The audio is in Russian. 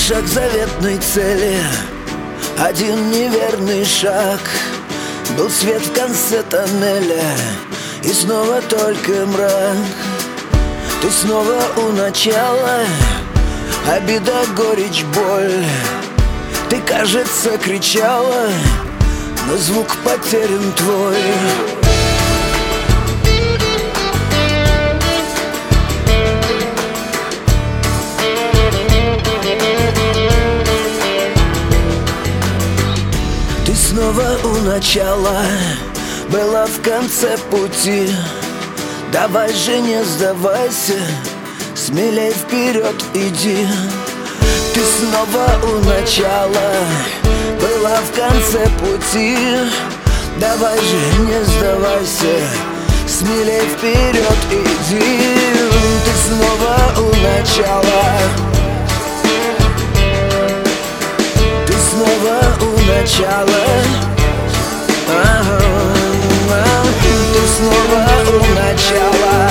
шаг к заветной цели, один неверный шаг. Был свет в конце тоннеля, и снова только мрак. Ты снова у начала, обида, горечь, боль. Ты, кажется, кричала, но звук потерян твой. Ты снова у начала, была в конце пути. Давай же не сдавайся, смелей вперед иди. Ты снова у начала, была в конце пути. Давай же не сдавайся, смелей вперед иди. Ты снова у начала, ты снова у начала. Ты снова у начала.